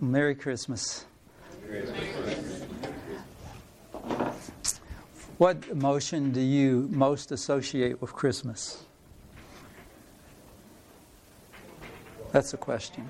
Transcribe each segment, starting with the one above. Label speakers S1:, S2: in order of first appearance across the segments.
S1: Merry Christmas. What emotion do you most associate with Christmas? That's a question.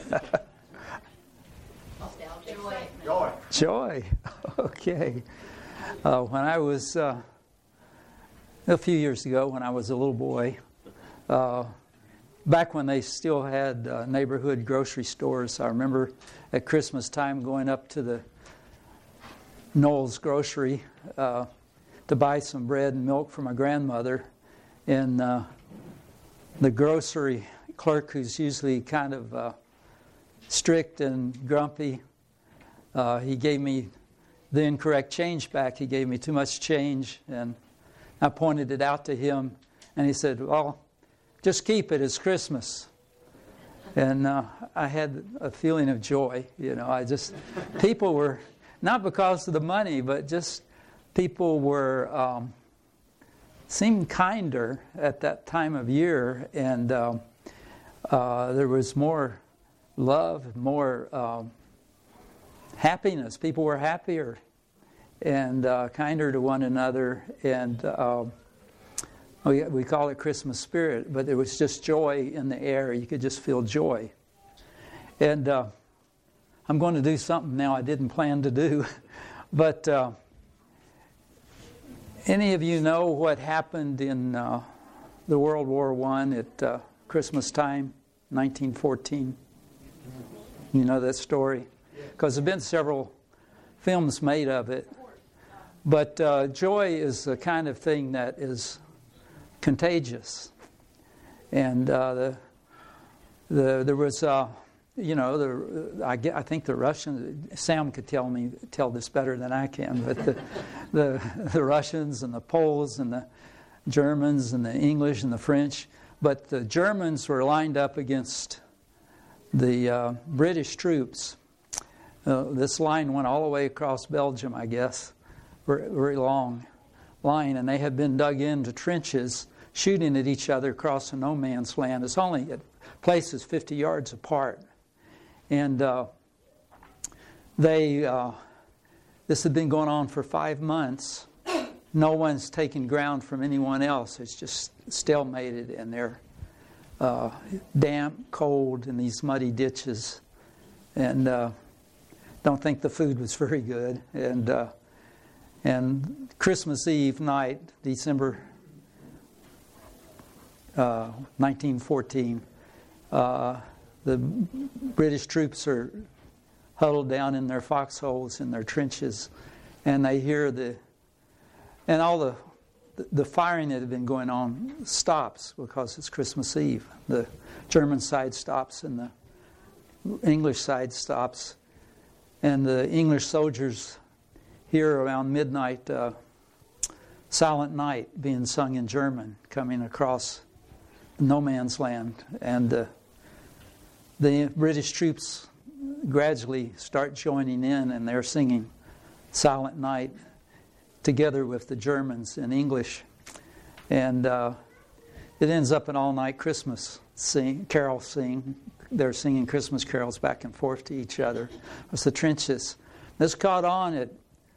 S2: Joy.
S1: Joy. Okay. When I was, a few years ago, when I was a little boy, back when they still had neighborhood grocery stores, I remember at Christmas time going up to the Knowles Grocery to buy some bread and milk for my grandmother. And the grocery clerk, who's usually kind of strict and grumpy, he gave me the incorrect change back. He gave me too much change, and I pointed it out to him, and he said, "Well, just keep it, it's Christmas." And I had a feeling of joy. People were, not because of the money, but just people were, seemed kinder at that time of year, and there was more love, more happiness. People were happier and kinder to one another, and we call it Christmas spirit, but there was just joy in the air. You could just feel joy. And I'm going to do something now I didn't plan to do, but any of you know what happened in the World War I at Christmas time, 1914? You know that story? Because there have been several films made of it. But joy is the kind of thing that is contagious. And there was, I think the Russians, Sam could tell this better than I can, but the Russians and the Poles and the Germans and the English and the French, but the Germans were lined up against the British troops. This line went all the way across Belgium, I guess, very long line, and they had been dug into trenches, shooting at each other across a no man's land. It's only at places 50 yards apart, and this had been going on for 5 months. No one's taken ground from anyone else. It's just stalemated, and they're damp, cold in these muddy ditches, and don't think the food was very good. And Christmas Eve night, December 1914, the British troops are huddled down in their foxholes in their trenches, and they hear all the firing that had been going on stops because it's Christmas Eve. The German side stops and the English side stops. And the English soldiers hear around midnight Silent Night being sung in German coming across no man's land. And the British troops gradually start joining in, and they're singing Silent Night together with the Germans in English. And it ends up an all-night Christmas carol sing. They're singing Christmas carols back and forth to each other. It's the trenches. This caught on at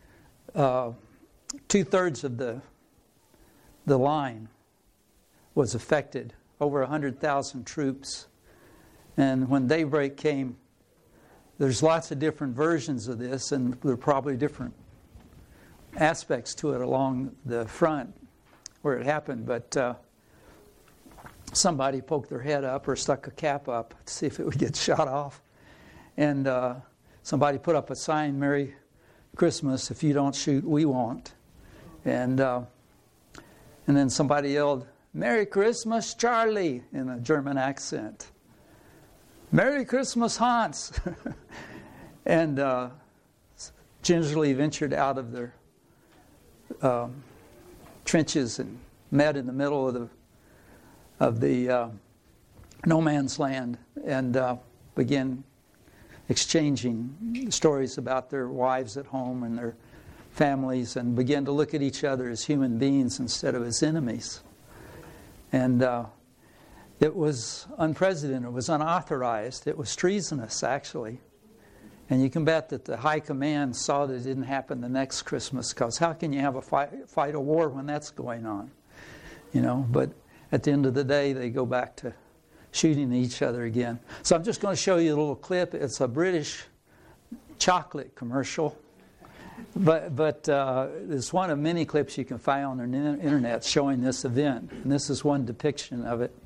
S1: 2/3 of the line was affected. Over 100,000 troops. And when daybreak came, there's lots of different versions of this, and there are probably different aspects to it along the front where it happened, but somebody poked their head up or stuck a cap up to see if it would get shot off. And somebody put up a sign, "Merry Christmas, if you don't shoot, we won't." And then somebody yelled, "Merry Christmas, Charlie," in a German accent. "Merry Christmas, Hans." And gingerly ventured out of their trenches and met in the middle of the no man's land, and began exchanging stories about their wives at home and their families, and began to look at each other as human beings instead of as enemies. And it was unprecedented. It was unauthorized. It was treasonous, actually. And you can bet that the high command saw that it didn't happen the next Christmas, because how can you have a fight a war when that's going on? But at the end of the day, they go back to shooting each other again. So I'm just going to show you a little clip. It's a British chocolate commercial. But it's one of many clips you can find on the internet showing this event. And this is one depiction of it.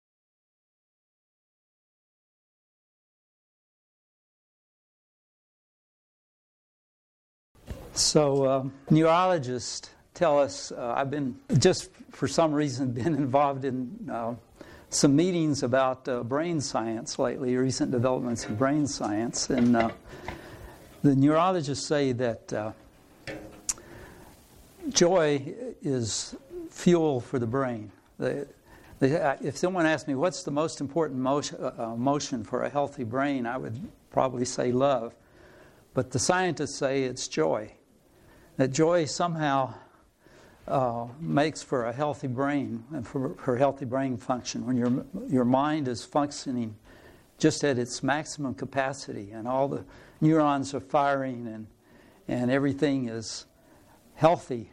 S1: So neurologists tell us, I've been, just for some reason, been involved in some meetings about brain science lately, recent developments in brain science. And the neurologists say that joy is fuel for the brain. If someone asked me, what's the most important emotion for a healthy brain, I would probably say love. But the scientists say it's joy. That joy somehow makes for a healthy brain and for healthy brain function. When your mind is functioning just at its maximum capacity and all the neurons are firing and everything is healthy,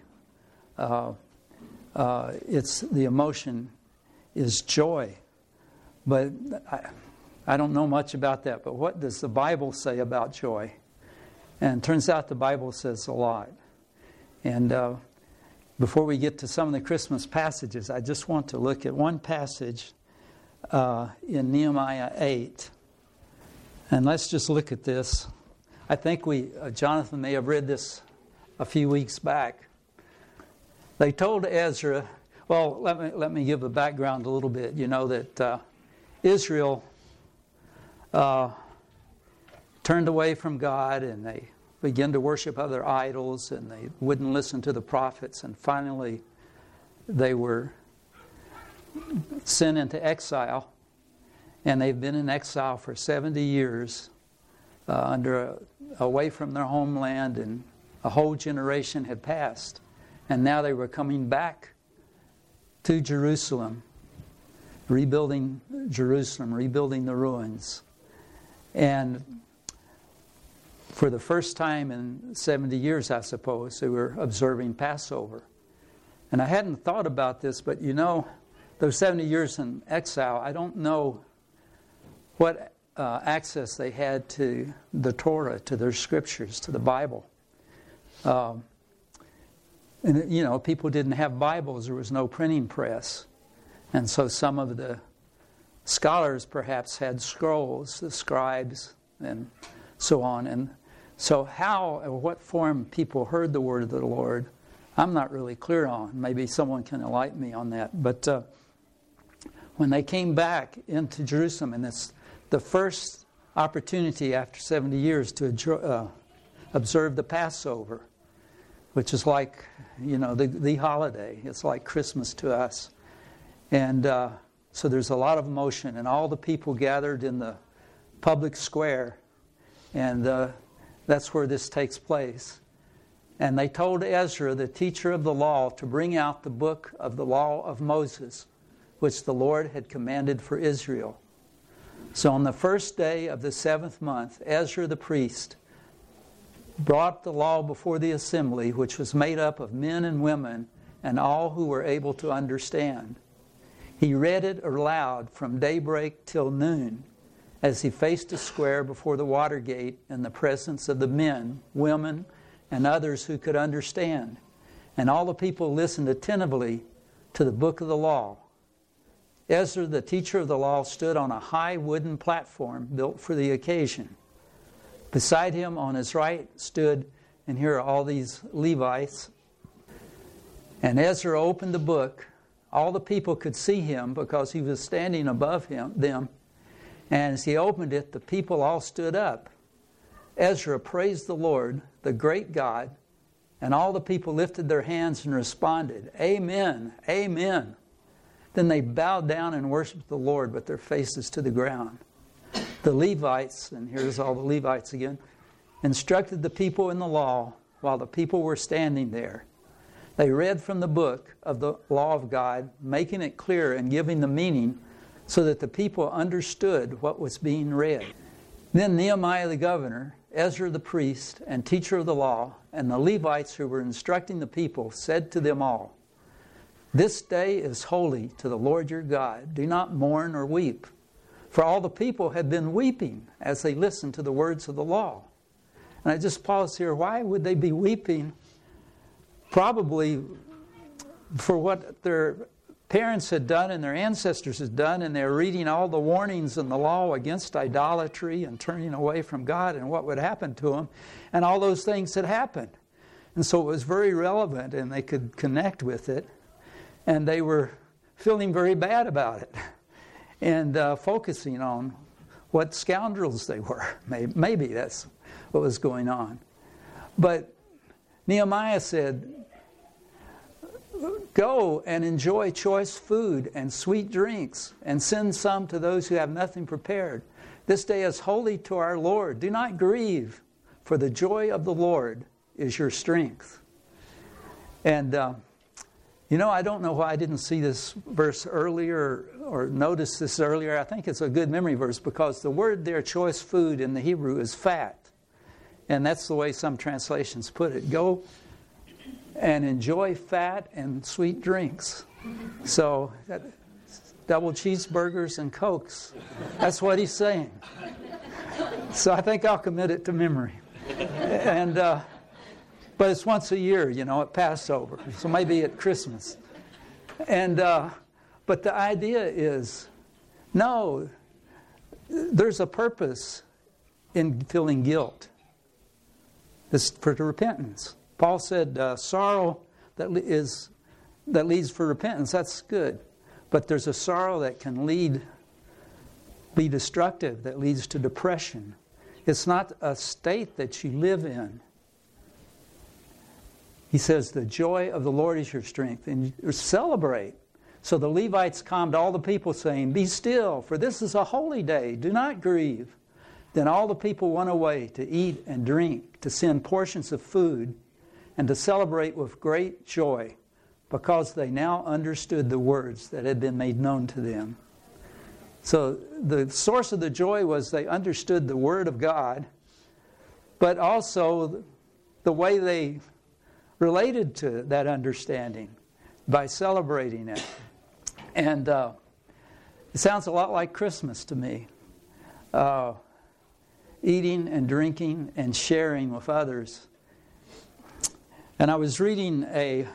S1: it's the emotion is joy. But I don't know much about that. But what does the Bible say about joy? And it turns out the Bible says a lot. And before we get to some of the Christmas passages, I just want to look at one passage in Nehemiah 8. And let's just look at this. I think Jonathan may have read this a few weeks back. They told Ezra, well, let me give the background a little bit. You know that Israel turned away from God, and they began to worship other idols, and they wouldn't listen to the prophets, and finally they were sent into exile, and they've been in exile for 70 years away from their homeland, and a whole generation had passed, and now they were coming back to Jerusalem, rebuilding Jerusalem, rebuilding the ruins. And for the first time in 70 years, I suppose, they were observing Passover. And I hadn't thought about this, but those 70 years in exile, I don't know what access they had to the Torah, to their scriptures, to the Bible. And people didn't have Bibles. There was no printing press. And so some of the scholars perhaps had scrolls, the scribes, and so on. And so how or what form people heard the word of the Lord, I'm not really clear on. Maybe someone can enlighten me on that. But when they came back into Jerusalem, and it's the first opportunity after 70 years to observe the Passover, which is like, the holiday. It's like Christmas to us. And so there's a lot of emotion, and all the people gathered in the public square, and that's where this takes place. And they told Ezra, the teacher of the law, to bring out the book of the law of Moses, which the Lord had commanded for Israel. So on the first day of the 7th month, Ezra the priest brought the law before the assembly, which was made up of men and women and all who were able to understand. He read it aloud from daybreak till noon, as he faced a square before the water gate in the presence of the men, women, and others who could understand. And all the people listened attentively to the book of the law. Ezra, the teacher of the law, stood on a high wooden platform built for the occasion. Beside him on his right stood, and here are all these Levites. And Ezra opened the book. All the people could see him because he was standing above them. And as he opened it, the people all stood up. Ezra praised the Lord, the great God, and all the people lifted their hands and responded, "Amen, amen." Then they bowed down and worshiped the Lord with their faces to the ground. The Levites, and here's all the Levites again, instructed the people in the law while the people were standing there. They read from the book of the law of God, making it clear and giving the meaning so that the people understood what was being read. Then Nehemiah the governor, Ezra the priest and teacher of the law, and the Levites who were instructing the people said to them all, "This day is holy to the Lord your God. Do not mourn or weep." For all the people had been weeping as they listened to the words of the law. And I just pause here. Why would they be weeping? Probably for what their parents had done and their ancestors had done, and they're reading all the warnings in the law against idolatry and turning away from God and what would happen to them, and all those things had happened. And so it was very relevant, and they could connect with it, and they were feeling very bad about it, and focusing on what scoundrels they were. Maybe that's what was going on. But Nehemiah said, "Go and enjoy choice food and sweet drinks, and send some to those who have nothing prepared. This day is holy to our Lord. Do not grieve, for the joy of the Lord is your strength." And, I don't know why I didn't see this verse earlier or notice this earlier. I think it's a good memory verse because the word there, choice food, in the Hebrew is fat. And that's the way some translations put it. Go and enjoy fat and sweet drinks. So, double cheeseburgers and Cokes. That's what he's saying. So I think I'll commit it to memory. And but it's once a year, at Passover. So maybe at Christmas. And but the idea is, no, there's a purpose in feeling guilt. It's for repentance. Paul said sorrow that leads for repentance. That's good. But there's a sorrow that can be destructive, that leads to depression. It's not a state that you live in. He says, the joy of the Lord is your strength. And you celebrate. So the Levites calmed all the people, saying, "Be still, for this is a holy day. Do not grieve." Then all the people went away to eat and drink, to send portions of food, and to celebrate with great joy, because they now understood the words that had been made known to them. So the source of the joy was they understood the Word of God, but also the way they related to that understanding by celebrating it. And it sounds a lot like Christmas to me. Eating and drinking and sharing with others. And I was reading a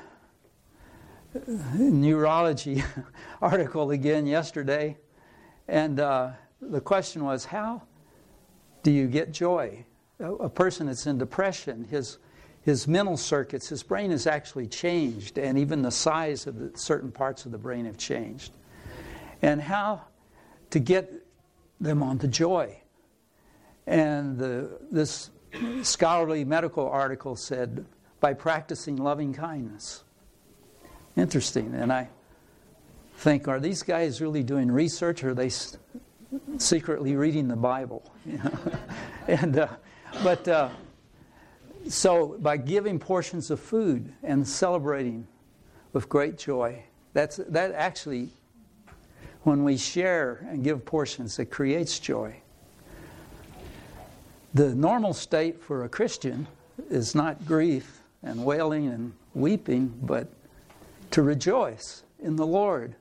S1: neurology article again yesterday, and the question was, how do you get joy? A person that's in depression, his mental circuits, his brain has actually changed, and even the size of certain parts of the brain have changed. And how to get them onto joy. And this scholarly medical article said, by practicing loving kindness. Interesting. And I think, are these guys really doing research, or are they secretly reading the Bible? And so by giving portions of food and celebrating with great joy, that actually, when we share and give portions, it creates joy. The normal state for a Christian is not grief and wailing and weeping, but to rejoice in the Lord.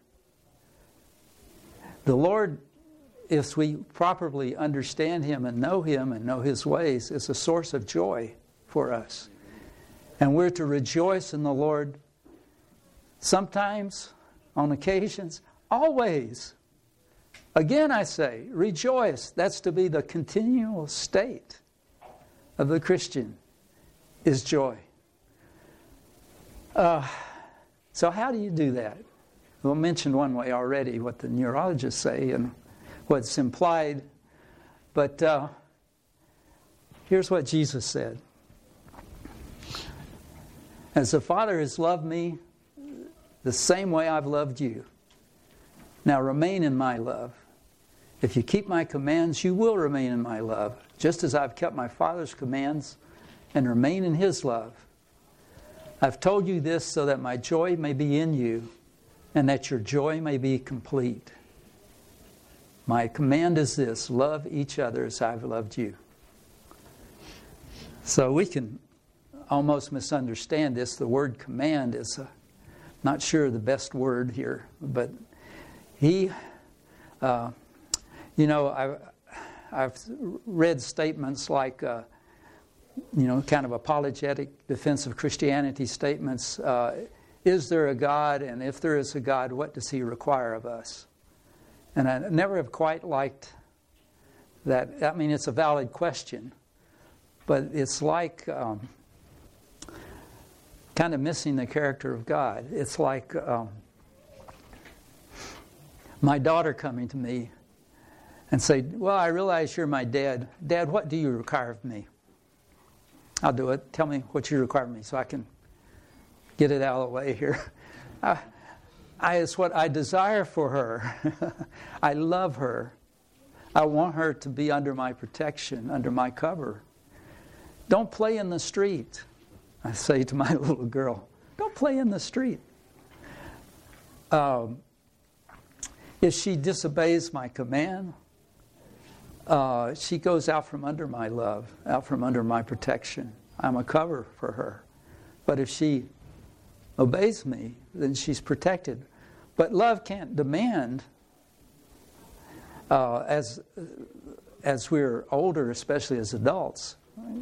S1: The Lord, if we properly understand Him and know His ways, is a source of joy for us. And we're to rejoice in the Lord sometimes, on occasions, always. Again, I say, rejoice. That's to be the continual state of the Christian, is joy. So how do you do that? We'll mention one way already, what the neurologists say and what's implied. But here's what Jesus said. As the Father has loved me, the same way I've loved you. Now remain in my love. If you keep my commands, you will remain in my love, just as I've kept my Father's commands and remain in His love. I've told you this so that my joy may be in you and that your joy may be complete. My command is this: love each other as I've loved you. So we can almost misunderstand this. The word command is not sure the best word here, but I've read statements like, kind of apologetic defense of Christianity statements. Is there a God? And if there is a God, what does He require of us? And I never have quite liked that. I mean, it's a valid question, but it's like kind of missing the character of God. It's like my daughter coming to me and say, well, I realize you're my dad. Dad, what do you require of me? I'll do it. Tell me what you require of me so I can get it out of the way here. It's what I desire for her. I love her. I want her to be under my protection, under my cover. Don't play in the street, I say to my little girl. Don't play in the street. If she disobeys my command, she goes out from under my love, out from under my protection. I'm a cover for her. But if she obeys me, then she's protected. But love can't demand, as we're older, especially as adults,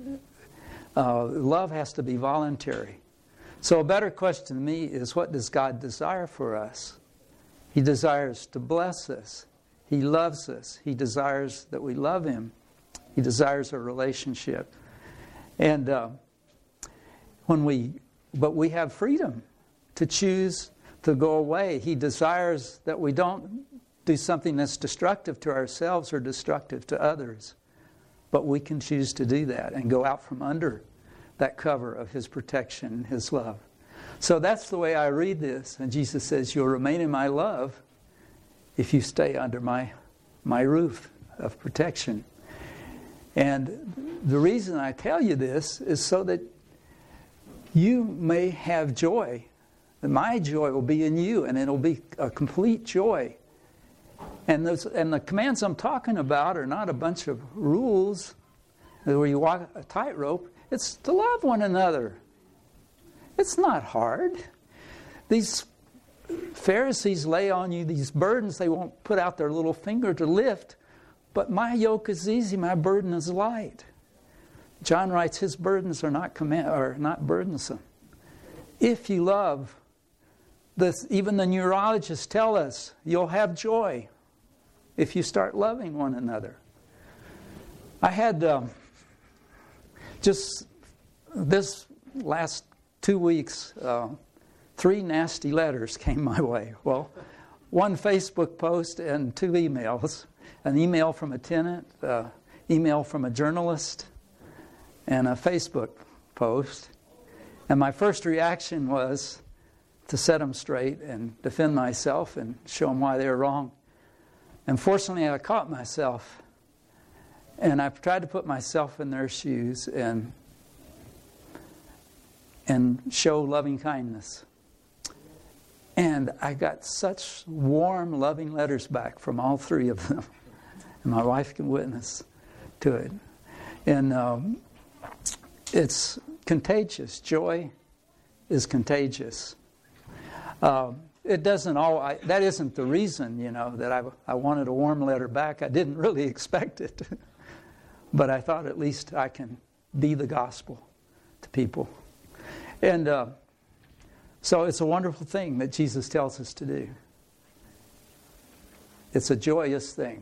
S1: love has to be voluntary. So a better question to me is, what does God desire for us? He desires to bless us. He loves us. He desires that we love Him. He desires a relationship. And but we have freedom to choose to go away. He desires that we don't do something that's destructive to ourselves or destructive to others. But we can choose to do that and go out from under that cover of His protection and His love. So that's the way I read this. And Jesus says, you'll remain in my love if you stay under my roof of protection. And the reason I tell you this is so that you may have joy. And my joy will be in you, and it'll be a complete joy. And the commands I'm talking about are not a bunch of rules where you walk a tightrope. It's to love one another. It's not hard. These Pharisees lay on you these burdens they won't put out their little finger to lift. But my yoke is easy, my burden is light. John writes, his burdens are not burdensome. If you love, even the neurologists tell us, you'll have joy if you start loving one another. I had just this last 2 weeks, 3 nasty letters came my way. Well, 1 Facebook post and 2 emails. An email from a tenant, email from a journalist, and a Facebook post. And my first reaction was to set them straight and defend myself and show them why they were wrong. And fortunately, I caught myself. And I tried to put myself in their shoes and show loving kindness. And I got such warm, loving letters back from all 3 of them. And my wife can witness to it. And it's contagious. Joy is contagious. It doesn't that isn't the reason, that I wanted a warm letter back. I didn't really expect it. But I thought at least I can be the gospel to people. And so it's a wonderful thing that Jesus tells us to do. It's a joyous thing.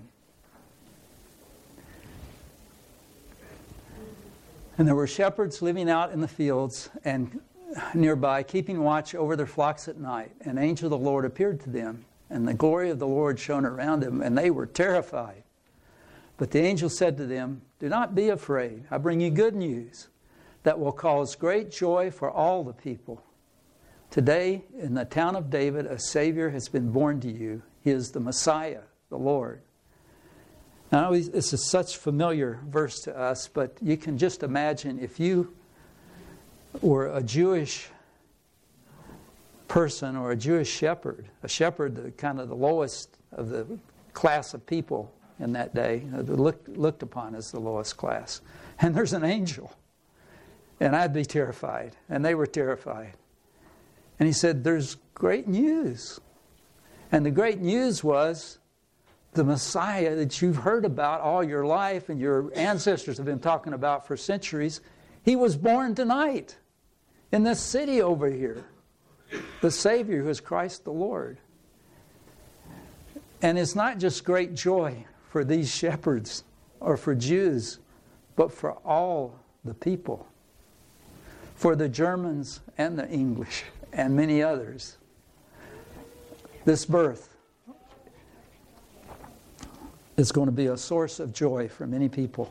S1: And there were shepherds living out in the fields and nearby, keeping watch over their flocks at night. An angel of the Lord appeared to them, and the glory of the Lord shone around them, and they were terrified. But the angel said to them, do not be afraid. I bring you good news that will cause great joy for all the people. Today, in the town of David, a Savior has been born to you. He is the Messiah, the Lord. Now, this is such a familiar verse to us, but you can just imagine if you were a Jewish person or a Jewish shepherd, the kind of the lowest of the class of people, in that day, looked upon as the lowest class. And there's an angel. And I'd be terrified. And they were terrified. And he said, there's great news. And the great news was the Messiah that you've heard about all your life and your ancestors have been talking about for centuries. He was born tonight in this city over here. The Savior who is Christ the Lord. And it's not just great joy for these shepherds or for Jews, but for all the people. For the Germans and the English and many others. This birth is going to be a source of joy for many people.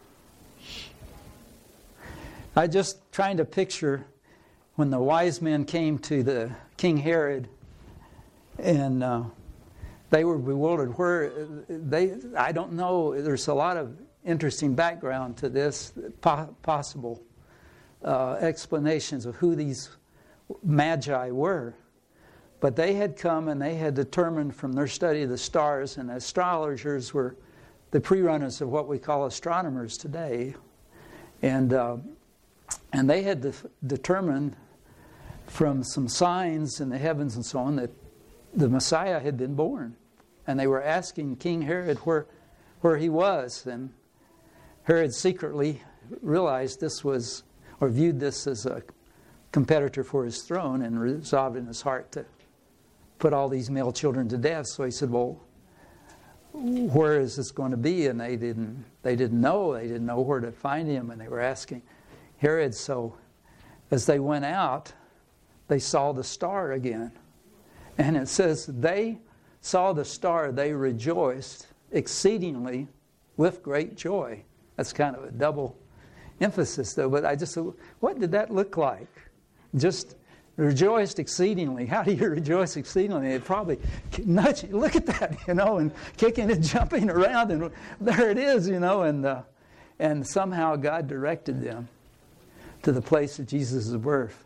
S1: I just trying to picture when the wise men came to the King Herod and they were bewildered. I don't know, there's a lot of interesting background to this, possible explanations of who these magi were. But they had come and they had determined from their study of the stars, and astrologers were the pre-runners of what we call astronomers today. And they had determined from some signs in the heavens and so on that the Messiah had been born. And they were asking King Herod where he was. And Herod secretly realized this was, or viewed this as a competitor for his throne, and resolved in his heart to put all these male children to death. So he said, well, where is this going to be? And they didn't know. They didn't know where to find him, and they were asking Herod. So as they went out, they saw the star again. And it says they saw the star, they rejoiced exceedingly with great joy. That's kind of a double emphasis, though. But I just said, what did that look like? Just rejoiced exceedingly. How do you rejoice exceedingly? It probably nudging. Look at that, and kicking and jumping around, and there it is, and somehow God directed them to the place of Jesus' birth.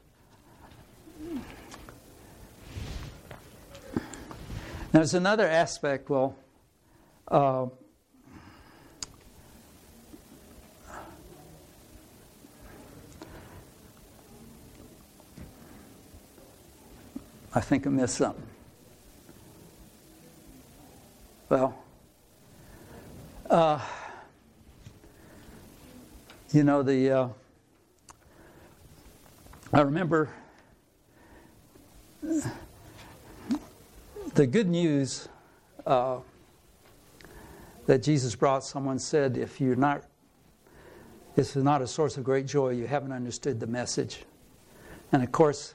S1: Now, there's another aspect. I think I missed something. I remember the good news that Jesus brought. Someone said, if it's not a source of great joy, you haven't understood the message. And of course,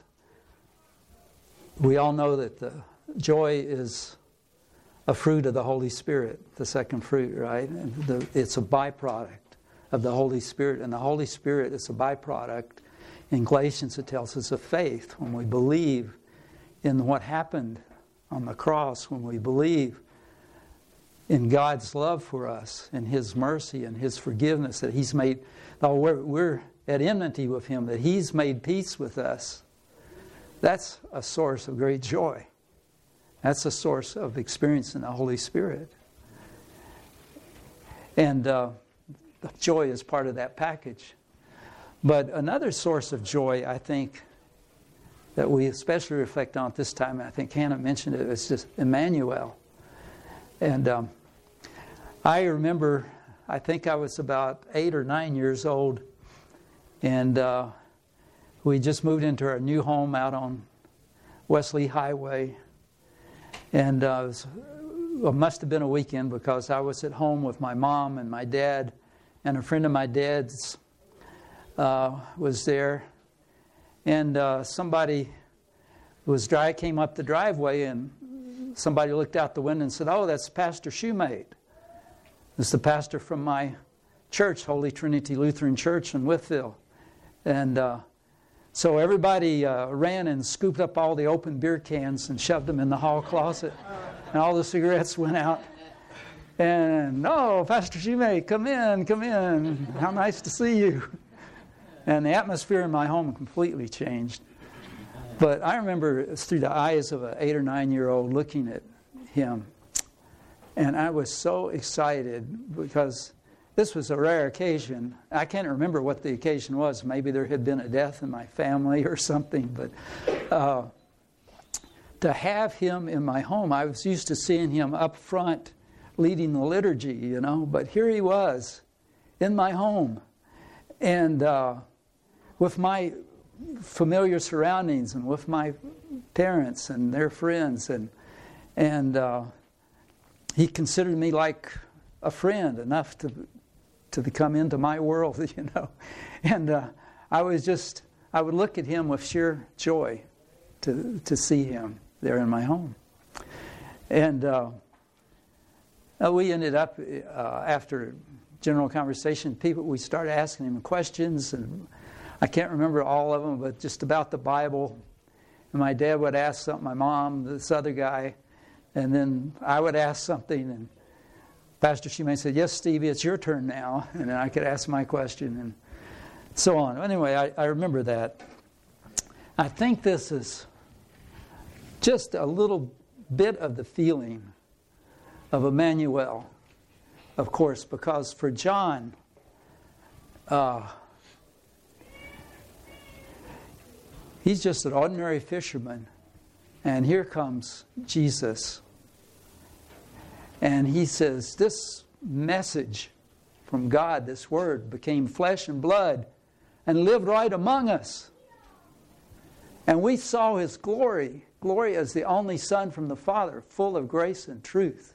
S1: we all know that the joy is a fruit of the Holy Spirit, the second fruit, right? And it's a byproduct of the Holy Spirit. And the Holy Spirit is a byproduct. In Galatians, it tells us of faith. When we believe in what happened on the cross, when we believe in God's love for us and His mercy and His forgiveness, that He's made, we're at enmity with Him, that He's made peace with us. That's a source of great joy. That's a source of experiencing the Holy Spirit. And joy is part of that package. But another source of joy, I think, that we especially reflect on at this time, and I think Hannah mentioned it, it's just Emmanuel. And I remember, I think I was about 8 or 9 years old, and we just moved into our new home out on Wesley Highway. And it must have been a weekend because I was at home with my mom and my dad, and a friend of my dad's was there. And somebody came up the driveway, and somebody looked out the window and said, "Oh, that's Pastor Shoemate. It's the pastor from my church, Holy Trinity Lutheran Church in Wytheville." And so everybody ran and scooped up all the open beer cans and shoved them in the hall closet. And all the cigarettes went out. And, "Oh, Pastor Shoemate, come in. How nice to see you." And the atmosphere in my home completely changed. But I remember through the eyes of an 8 or 9 year old looking at him And I was so excited because this was a rare occasion. I can't remember what the occasion was. Maybe there had been a death in my family or something. But to have him in my home, I was used to seeing him up front leading the liturgy, you know. But here he was in my home. And with my familiar surroundings and with my parents and their friends. And he considered me like a friend enough to come into my world, you know. And I would look at him with sheer joy to see him there in my home. And we ended up, after general conversation, we started asking him questions, and I can't remember all of them, but just about the Bible. And my dad would ask something, my mom, this other guy, and then I would ask something, and Pastor Shimei said, "Yes, Stevie, it's your turn now." And then I could ask my question and so on. Anyway, I remember that. I think this is just a little bit of the feeling of Emmanuel, of course, because for John, he's just an ordinary fisherman, and here comes Jesus. And he says, this message from God, this word, became flesh and blood and lived right among us. And we saw his glory as the only Son from the Father, full of grace and truth.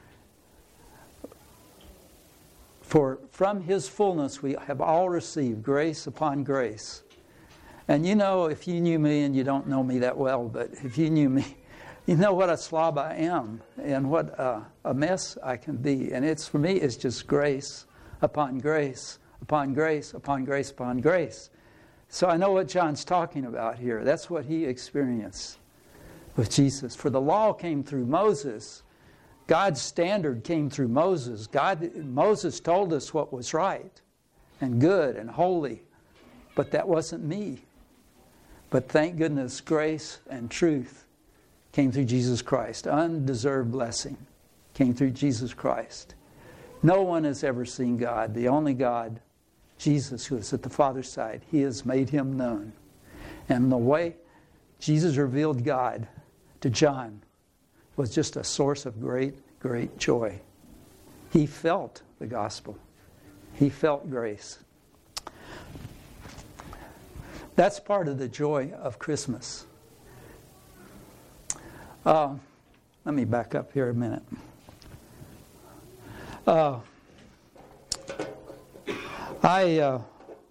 S1: For from his fullness we have all received grace upon grace. And you know, if you knew me, and you don't know me that well, but if you knew me, you know what a slob I am and what a mess I can be. And for me, it's just grace upon grace, upon grace, upon grace, upon grace. So I know what John's talking about here. That's what he experienced with Jesus. For the law came through Moses. God's standard came through Moses. Moses told us what was right and good and holy. But that wasn't me. But thank goodness, grace and truth came through Jesus Christ. Undeserved blessing came through Jesus Christ. No one has ever seen God. The only God, Jesus, who is at the Father's side, he has made him known. And the way Jesus revealed God to John was just a source of great, great joy. He felt the gospel. He felt grace. That's part of the joy of Christmas. Let me back up here a minute. I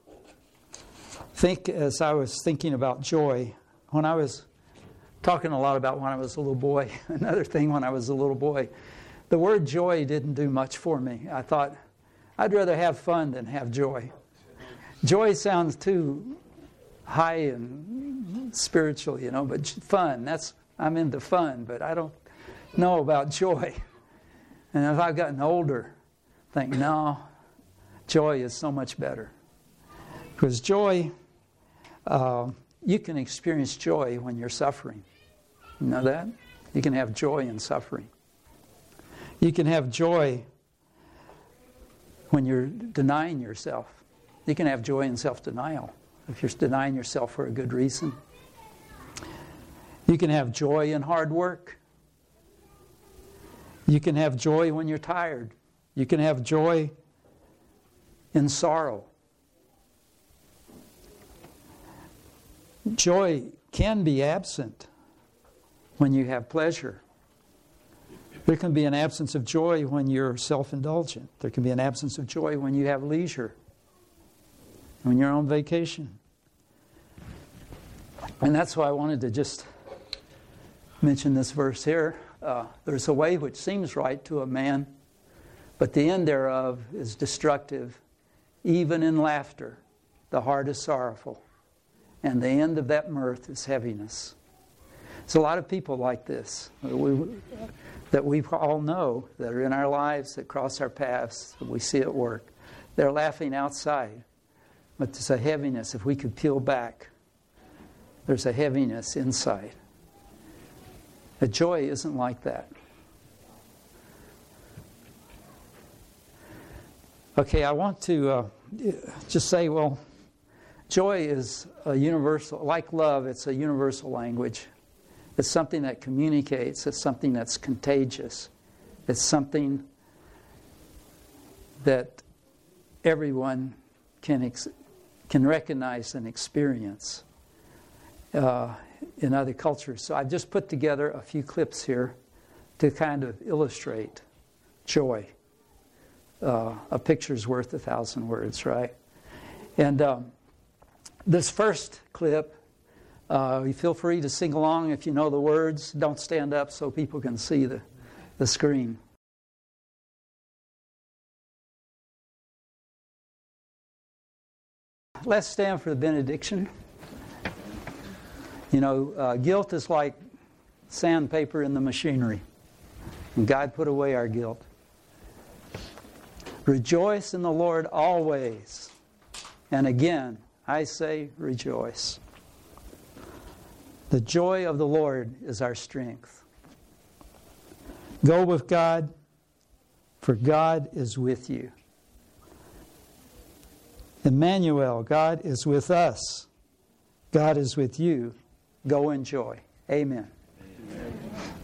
S1: think as I was thinking about joy, when I was talking a lot about when I was a little boy, another thing when I was a little boy, the word joy didn't do much for me. I thought, I'd rather have fun than have joy. Joy sounds too high and spiritual, you know, but fun, I'm into fun, but I don't know about joy. And as I've gotten older, I think, no, joy is so much better. Because joy, you can experience joy when you're suffering. You know that? You can have joy in suffering. You can have joy when you're denying yourself. You can have joy in self-denial if you're denying yourself for a good reason. You can have joy in hard work. You can have joy when you're tired. You can have joy in sorrow. Joy can be absent when you have pleasure. There can be an absence of joy when you're self-indulgent. There can be an absence of joy when you have leisure, when you're on vacation. And that's why I wanted to just mention this verse here. There's a way which seems right to a man, but the end thereof is destructive. Even in laughter, the heart is sorrowful, and the end of that mirth is heaviness. There's a lot of people like this that we all know, that are in our lives, that cross our paths, that we see at work. They're laughing outside, but there's a heaviness. If we could peel back, there's a heaviness inside. The joy isn't like that. Okay, I want to just say, well, joy is a universal, like love, it's a universal language. It's something that communicates. It's something that's contagious. It's something that everyone can recognize and experience in other cultures. So I've just put together a few clips here to kind of illustrate joy. A picture's worth 1,000 words, right? And this first clip, you feel free to sing along if you know the words. Don't stand up so people can see the screen. Let's stand for the benediction. You know, guilt is like sandpaper in the machinery. And God put away our guilt. Rejoice in the Lord always. And again, I say rejoice. The joy of the Lord is our strength. Go with God, for God is with you. Emmanuel, God is with us. God is with you. Go in joy. Amen. Amen.